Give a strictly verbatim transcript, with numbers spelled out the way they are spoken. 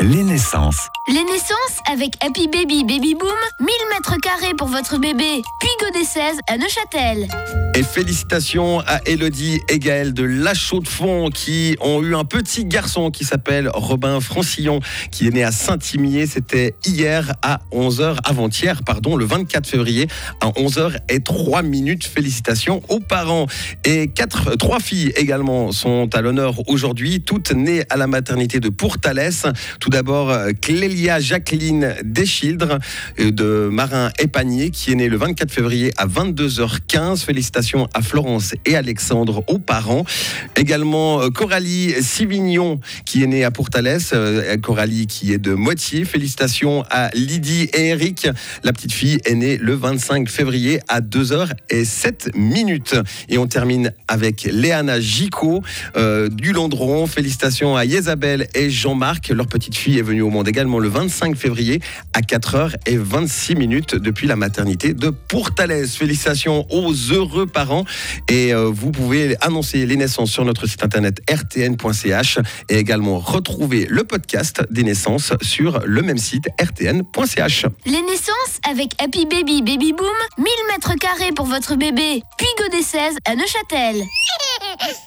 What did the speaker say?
Les naissances. Les naissances avec Happy Baby Baby Boom, mille mètres carrés pour votre bébé. Puis Godet seize à Neuchâtel. Et félicitations à Elodie et Gaël de La Chaux-de-Fonds qui ont eu un petit garçon qui s'appelle Robin Francillon, qui est né à Saint-Imier. C'était hier à onze heures, avant-hier, pardon, le vingt-quatre février à onze heures zéro trois minutes. Félicitations aux parents. Et quatre, trois filles également sont à l'honneur aujourd'hui, toutes nées à la maternité de Pourtalès. Tout d'abord, Clélia Jacqueline Deschildres de Marin-Épagnier qui est née le vingt-quatre février à vingt-deux heures quinze. Félicitations à Florence et Alexandre, aux parents. Également, Coralie Sivignon qui est née à Pourtalès. Coralie qui est de Moitié. Félicitations à Lydie et Eric. La petite fille est née le vingt-cinq février à deux heures sept minutes. Et on termine avec Léana Gicot euh, du Landron. Félicitations à Isabelle et Jean-Marc. Leur petite fille est venue au monde également le vingt-cinq février à quatre heures vingt-six minutes depuis la maternité de Pourtalès. Félicitations aux heureux parents. Et euh, vous pouvez annoncer les naissances sur notre site internet r t n point c h et également retrouver le podcast des naissances sur le même site r t n point c h. Les naissances avec Happy Baby Baby Boom, mille mètres carrés pour votre bébé. Puis Godet seize à Neuchâtel.